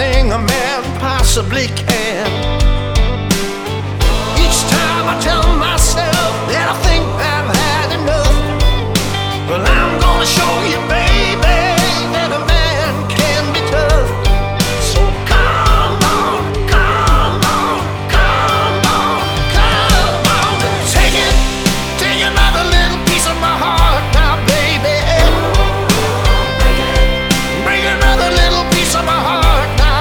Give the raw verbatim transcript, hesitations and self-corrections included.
everything a man possibly can. Each time I tell myself that I think I've had enough, well, I'm